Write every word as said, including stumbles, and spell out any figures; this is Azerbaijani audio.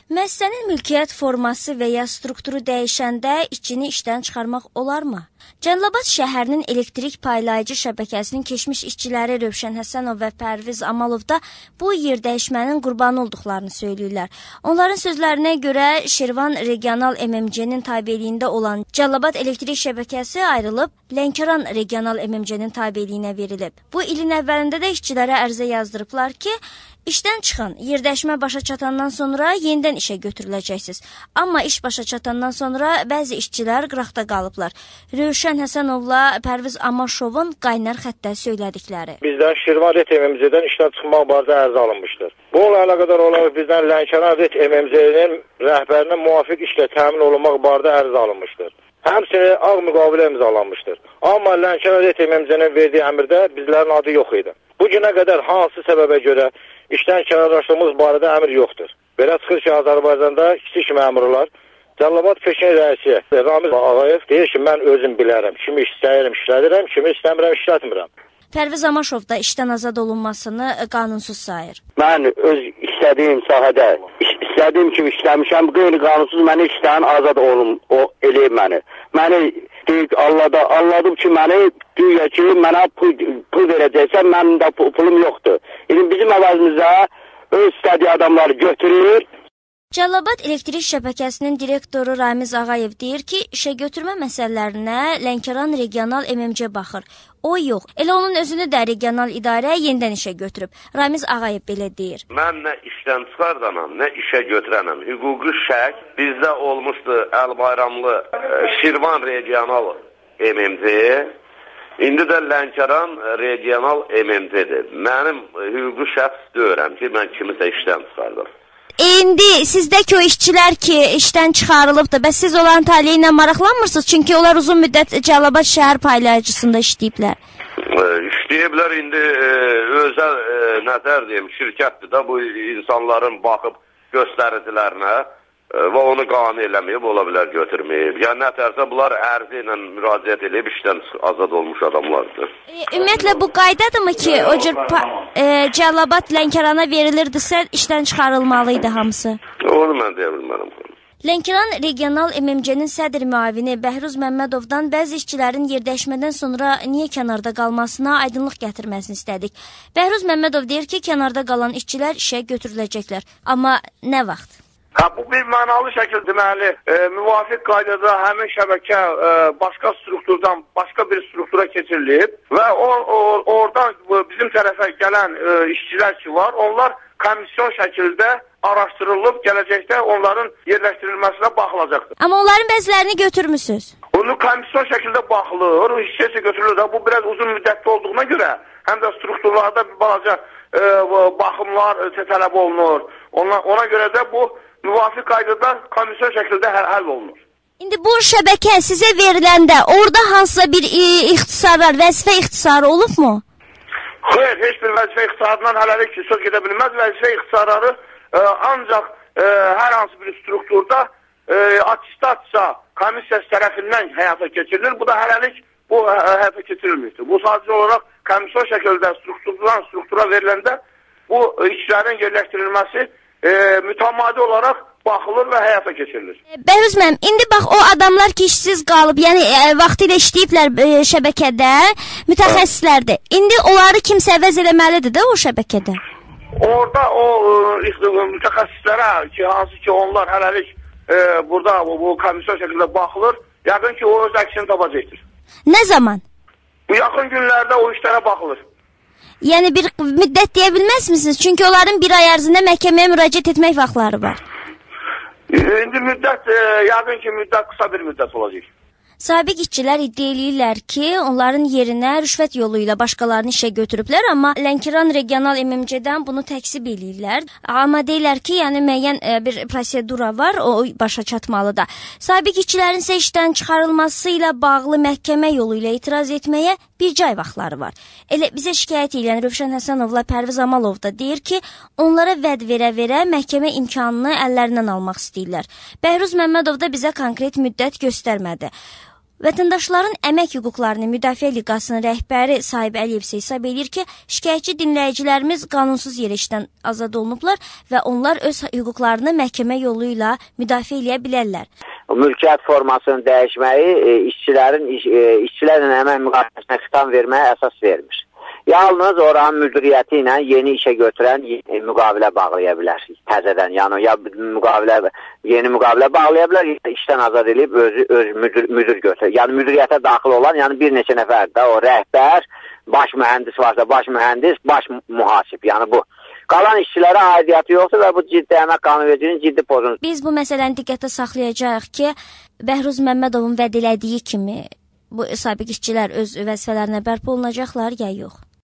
Müəssisənin mülkiyyət forması və ya strukturu dəyişəndə işçini işdən çıxarmaq olarmı? Cəlilabad şəhərinin elektrik paylayıcı şəbəkəsinin keçmiş işçiləri Rövşən Həsənov və Pərviz Amalov da bu yer dəyişmənin qurbanı olduqlarını söyləyirlər. Onların sözlərinə görə Şirvan Regional M M C-nin tabeliyində olan Cəlilabad elektrik şəbəkəsi ayrılıb Lənkəran Regional M M C-nin tabeliyinə verilib. Bu ilin əvvəlində də işçilərə ərizə yazdırıblar ki, İşdən çıxın, yerdəşmə başa çatandan sonra yenidən işə götürüləcəksiniz. Amma iş başa çatandan sonra bəzi işçilər qıraqda qalıblar. Rövşən Həsənovla Pərviz Amaşovun qaynar xəttə söylədikləri. Bizdən Şirvan R E T M M C-dən işdən çıxmaq barədə ərizə alınmışdır. Bu ilə əlaqədar olaraq bizdən Lənkəran R E T M M C-nin rəhbərinə müvafiq işlə təmin olunmaq barədə ərizə alınmışdır. Həmçinin ağ müqavilə imzalanmışdır. Amma Lənkəran R E T M M C-nin verdiyi əmrdə bizlərin adı yox idi. Bu günə qədər hansı səbəbə görə işdən kənarlaşdığımız barədə əmr yoxdur. Belə çıxır ki, Azərbaycanda kiçik məmurlar, Cəlilabad Peşin rəisi Ramiz Ağayev deyir ki, mən özüm bilərəm, kimi istəyirəm, işlədirəm, kimi istəmirəm, işlətmirəm. Pərviz Amaşov da işdən azad olunmasını qanunsuz sayır. Mən öz istədiyim sahədə, istədiyim kimi işləmişəm, qeyri-qanunsuz məni işdən azad olum, o eləyib məni. Məni deyik, Allahda, anladım ki, məni deyir ki, mənə pul, pul verəcəksən, mənim də pulum yoxdur. Yəni, bizim əvəzimizdə öz istədiyi adamları götürür. Cəlilabad elektrik şəbəkəsinin direktoru Ramiz Ağayev deyir ki, işə götürmə məsələlərinə Lənkəran Regional M M C baxır. O yox, elə onun özünü də regional idarə yenidən işə götürüb. Ramiz Ağayev belə deyir. Mən nə işdən çıxardanam, nə işə götürənəm. Hüquqi şək bizdə olmuşdu Əlbayramlı Şirvan Regional M M C, indi də Lənkəran Regional M M C-dir. Mənim hüquqi şəxs deyirəm ki, mən kimisə işdən çıxardım. İndi sizdəki o işçilər ki, işdən çıxarılıbdır, bəs siz olan taliyə ilə maraqlanmırsınız? Çünki onlar uzun müddət Cəlilabad şəhər paylayıcısında işləyiblər. İşləyiblər, indi e, özəl e, nətər deyim, şirkətdir də bu insanların baxıb göstəricilərinə e, və onu qane eləməyib, ola bilər götürməyib. Yəni nətərsə bunlar ərizə ilə müraciət edib işdən azad olmuş adamlardır. E, ümumiyyətlə bu qaydadırmı ki, o cür e, Cəlilabad Lənkərana verilirdisə işdən çıxarılmalıydı hamısı? Onu mən deyə bilmərəm. Lənkəran Regional M M C-nin sədr müavini Bəhruz Məmmədovdan bəzi işçilərin yerdəşmədən sonra niyə kənarda qalmasına aydınlıq gətirməsini istədik. Bəhruz Məmmədov deyir ki, kənarda qalan işçilər işə götürüləcəklər. Amma nə vaxt? Hə, bu bir mənalı şəkildə deməli, e, müvafiq qaydada həmin şəbəkə e, başqa strukturdan başqa bir struktura keçirilib və o, o, oradan bizim tərəfə gələn e, işçilər ki var, onlar komisyon şəkildə araşdırılıb, gələcəkdə onların yerləşdirilməsinə baxılacaqdır. Amma onların bəzilərini götürmüsünüz? Onu komisyon şəkildə baxılır, işçisi götürülür də, bu biraz uzun müddətli olduğuna görə, həm də strukturlarda bir balaca e, baxımlar e, tələb olunur. Ona, ona görə də bu müvafiq qaydada komisyon şəkildə həll, həll olunur. İndi bu şəbəkə sizə veriləndə orada hansısa bir e, ixtisarlar, vəzifə ixtisarı olubmu? Xeyr, heç bir vəzifə ixtisarından hələlik ki, söz gedə bilməz. Vəzifə ixtisarları e, ancaq e, hər hansı bir strukturda e, attestasiya komissiyası tərəfindən həyata keçirilir. Bu da hələlik bu ə, həyata keçirilmişdir. Bu sadəcə olaraq komisyon şəkildə strukturdan struktura veriləndə bu işçilərin yerləşdirilməsi e, mütəmadi olaraq baxılır və həyata keçirilir. Bəhruz müəllim, indi bax o adamlar ki işsiz qalıb, yəni e, vaxtilə işləyiblər e, şəbəkədə, mütəxəssislərdir. İndi onları kimsə əvəz eləməlidir də o şəbəkədə. Orada o e, mütəxəssislərə ki, hansı ki onlar hələlik e, burada bu, bu komisyon şəkildə baxılır, yəqin ki o öz əksini tapacaqdır. Nə zaman? Bu yaxın günlərdə o işlərə baxılır. Yəni bir müddət deyə bilməzmisiniz? Çünki onların bir ay ərzində məhkəməyə müraciət etmək vaxtları var. İndi müddət, e, yəqin ki müddət qısa bir müddət olacaq. Sabiq işçilər iddia eləyirlər ki, onların yerinə rüşvət yolu ilə başqalarını işə götürüblər, amma Lənkəran Regional M M C-dən bunu təksib eləyirlər. Amma deyirlər ki, yəni müəyyən e, bir prosedura var, o başa çatmalıdır. Sabiq işçilərin isə işdən çıxarılması ilə bağlı məhkəmə yolu ilə etiraz etməyə bircə ay vaxtları var. Elə bizə şikayət edən Rövşən Həsənovla Pərviz Amalov da deyir ki, onlara vəd verə-verə məhkəmə imkanını əllərindən almaq istəyirlər. Bəhruz Məmmədov da bizə konkret müddət göstərmədi. Vətəndaşların əmək hüquqlarını müdafiə liqasının rəhbəri Sahib Əliyev isə hesab edir ki, şikayətçi dinləyicilərimiz qanunsuz yerə işdən azad olunublar və onlar öz hüquqlarını məhkəmə yolu ilə müdafiə edə bilərlər. Mülkiyyət formasının dəyişməyi e, işçilərin iş, e, işçilərlə əmək müqaviləsinə xitam verməyə əsas vermiş. Yalnız oranın müdiriyyəti ilə yeni işə götürən yeni müqavilə bağlaya bilər təzədən. Yəni ya müqavilə yeni müqavilə bağlaya bilər, ya işdən azad edib özü öz müdir, müdir götürür. Yəni müdiriyyətə daxil olan, yəni bir neçə nəfər də o rəhbər, baş mühəndis varsa baş mühəndis, baş mühasib. Yəni bu qalan işçilərə aidiyyatı yoxdur və bu ciddi əmək qanunvericiliyinin ciddi pozuntusudur. Biz bu məsələni diqqətə saxlayacağıq ki, Bəhruz Məmmədovun vəd elədiyi kimi bu sabiq işçilər öz vəzifələrinə bərpa olunacaqlar ya yox?